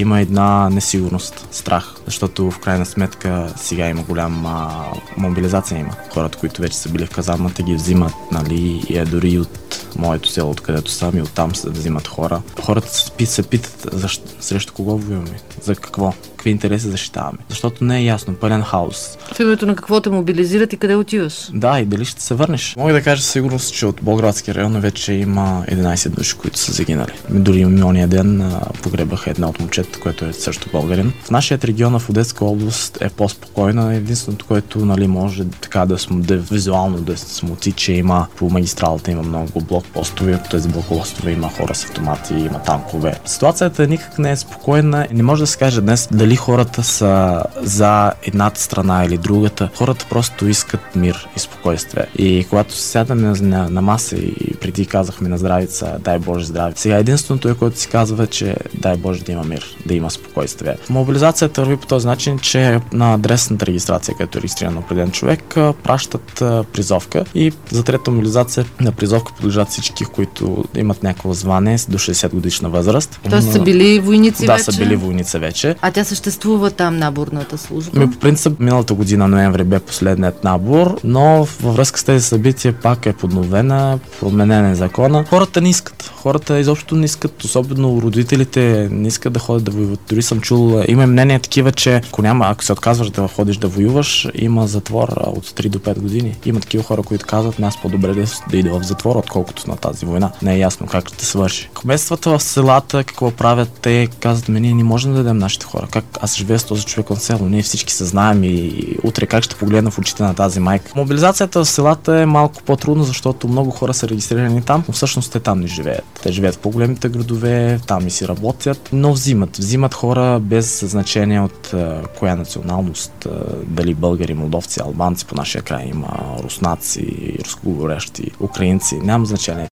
има една несигурност, страх, защото в крайна сметка сега има голяма мобилизация има. Хората, които вече са били в казармата, ги взимат, нали, и дори от моето село, откъдето съм, и оттам се взимат хора. Хората се питат срещу кого воюваме, за какво, какви интереси защитаваме. Защото не е ясно, пълен хаос. В името на какво те мобилизират и къде отиваш? Да, и дали ще се върнеш. Мога да кажа със сигурност, че от Болградския район вече има 11 души, които са загинали. Дори миналия ден погребаха една от момчета, което е също българин. В нашия регион, в Одеска област, е по-спокойна. Единственото, което, нали, може така визуално да смути, че има по магистралата има много блокпостове, по тези блокпостове има хора с автомати, има танкове. Ситуацията никак не е спокойна. Не може да се каже днес дали хората са за едната страна или другата. Хората просто искат мир и спокойствие. И когато се сядаме на маса и преди казахме на здравица, дай Боже здраве. Сега единственото е, което си казва, че дай Боже да има мир, да има спокойствие. Мобилизацията върви по този начин, че на адресната регистрация, като е регистриран определен човек, пращат призовка и за трета мобилизация на призовка подлежат всички, които имат някакво звание до 60 годишна възраст. Тоест са били войници вече? Да, са били войници вече. А тя съществува там, наборната служба? По принцип, миналата година, ноември, бе последният набор, но във връзка с тези събития пак е подновена, променен е закона. Хората не искат. Хората изобщо не искат, особено родителите не искат да ходят да воюват. Дори съм чул, има мнение такива, че ако се отказваш да ходиш да воюваш, има затвор от 3 до 5 години. Има такива хора, които казват, аз по-добре да ида в затвор, отколкото на тази война. Не е ясно как ще свърши. Кметствата в селата, какво правят, те казват, ние не можем да дадем нашите хора. Как аз живея с този човек от село, ние всички се знаем и утре как ще погледна в очите на тази майка. Мобилизацията в селата е малко по-трудно, защото много хора са регистрирани там, но всъщност те там не живеят. Те живеят в по-големите градове, там и си работят, но взимат хора без значение от коя националност, дали българи, молдовци, албанци, по нашия край има руснаци, рускоговорящи, украинци, няма значение.